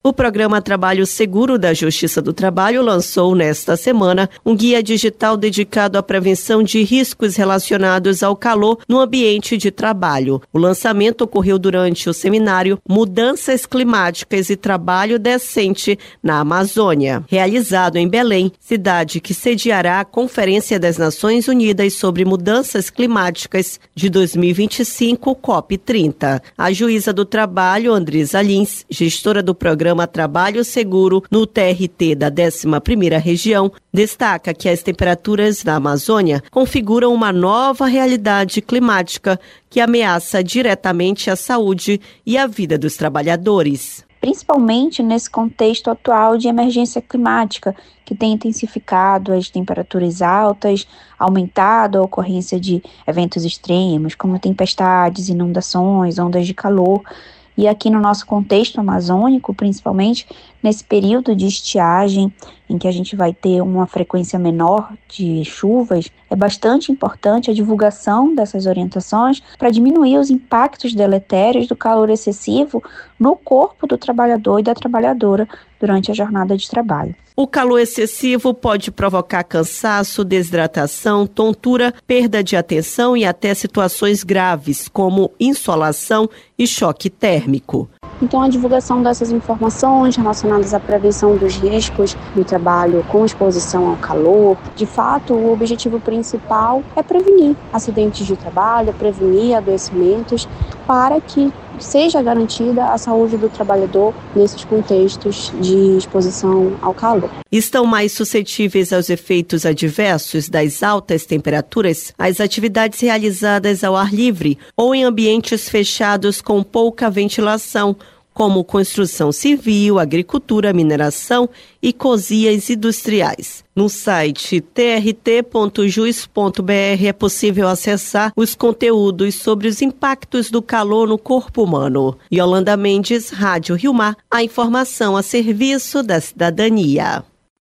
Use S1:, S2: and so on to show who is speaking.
S1: O programa Trabalho Seguro da Justiça do Trabalho lançou nesta semana um guia digital dedicado à prevenção de riscos relacionados ao calor no ambiente de trabalho. O lançamento ocorreu durante o seminário Mudanças Climáticas e Trabalho Decente na Amazônia, realizado em Belém, cidade que sediará a Conferência das Nações Unidas sobre Mudanças Climáticas de 2025, COP30. A juíza do trabalho, Andresa Lins, gestora do programa Trabalho Seguro no TRT da 11ª Região, destaca que as temperaturas na Amazônia configuram uma nova realidade climática que ameaça diretamente a saúde e a vida dos trabalhadores.
S2: Principalmente nesse contexto atual de emergência climática, que tem intensificado as temperaturas altas, aumentado a ocorrência de eventos extremos, como tempestades, inundações, ondas de calor. E aqui no nosso contexto amazônico, principalmente nesse período de estiagem, em que a gente vai ter uma frequência menor de chuvas, é bastante importante a divulgação dessas orientações para diminuir os impactos deletérios do calor excessivo no corpo do trabalhador e da trabalhadora durante a jornada de trabalho.
S1: O calor excessivo pode provocar cansaço, desidratação, tontura, perda de atenção e até situações graves, como insolação e choque térmico.
S2: Então, a divulgação dessas informações relacionadas à prevenção dos riscos do trabalho com exposição ao calor, de fato, o objetivo principal é prevenir acidentes de trabalho, prevenir adoecimentos, para que seja garantida a saúde do trabalhador nesses contextos de exposição ao calor.
S1: Estão mais suscetíveis aos efeitos adversos das altas temperaturas as atividades realizadas ao ar livre ou em ambientes fechados com pouca ventilação, como construção civil, agricultura, mineração e cozinhas industriais. No site trt.jus.br é possível acessar os conteúdos sobre os impactos do calor no corpo humano. Yolanda Mendes, Rádio Rio Mar, a informação a serviço da cidadania.